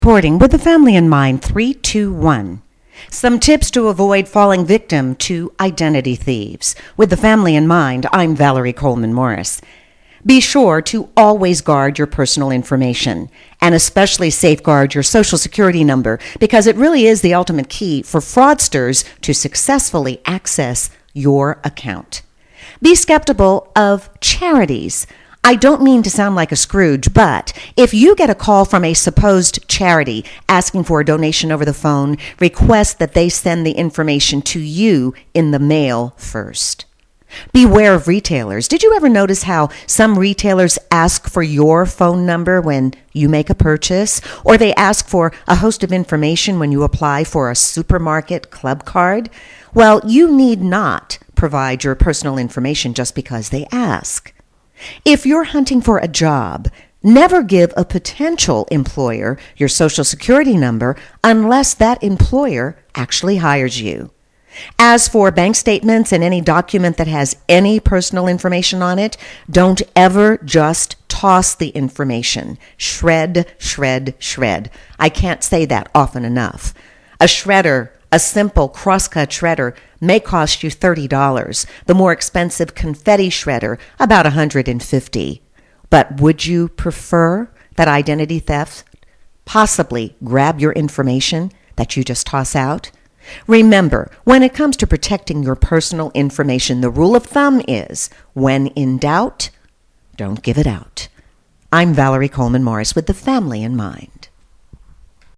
Reporting with the family in mind, 321. Some tips to avoid falling victim to identity thieves. With the family in mind, I'm Valerie Coleman Morris. Be sure to always guard your personal information, and especially safeguard your Social Security number, because it really is the ultimate key for fraudsters to successfully access your account. Be skeptical of charities. I don't mean to sound like a Scrooge, but if you get a call from a supposed charity asking for a donation over the phone, request that they send the information to you in the mail first. Beware of retailers. Did you ever notice how some retailers ask for your phone number when you make a purchase? Or they ask for a host of information when you apply for a supermarket club card? Well, you need not provide your personal information just because they ask. If you're hunting for a job, never give a potential employer your Social Security number unless that employer actually hires you. As for bank statements and any document that has any personal information on it, don't ever just toss the information. Shred, shred, shred. I can't say that often enough. A shredder, a simple crosscut shredder, may cost you $30. The more expensive confetti shredder, about $150. But would you prefer that identity theft possibly grab your information that you just toss out? Remember, when it comes to protecting your personal information, the rule of thumb is, when in doubt, don't give it out. I'm Valerie Coleman Morris with the family in mind.